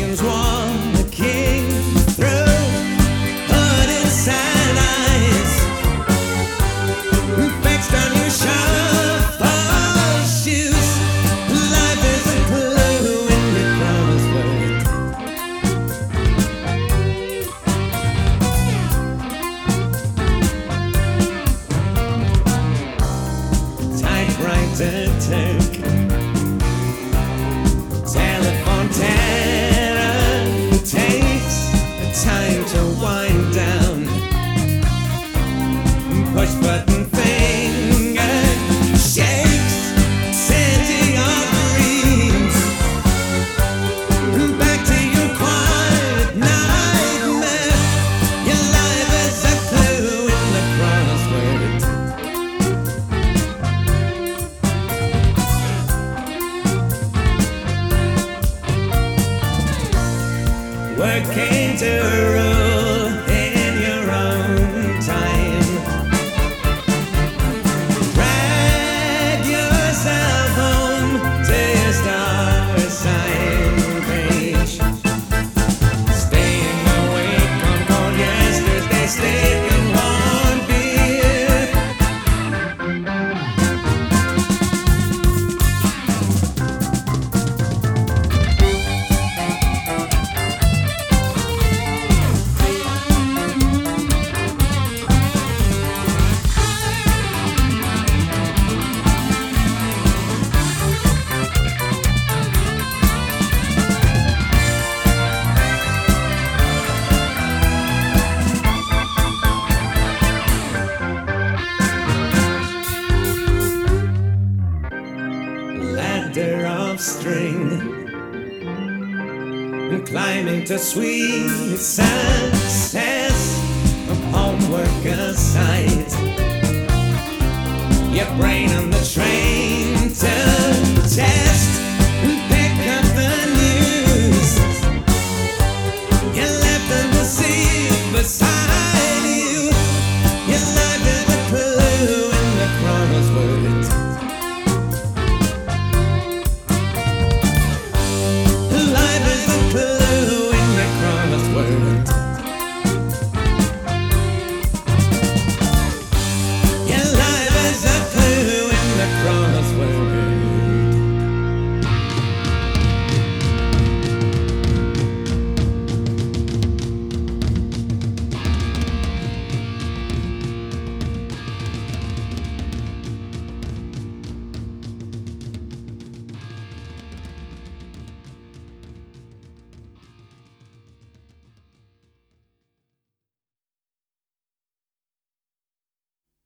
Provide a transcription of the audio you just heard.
Legends walking through hooded sad eyes, fixed on your shuffle shoes. Life is a clue in your crossword. Typewriter took telephone terror, takes time to wind down. Push button finger shakes, sending our dreams back to your quiet nightmare. Your life is a clue in the crossword. Working to rule in your own time. Drag yourself home to your star sign page. Staying awake on cold yesterday, sleeping one beer. Ladder of string, and climbing to sweet success of homework aside. Your brain on the train to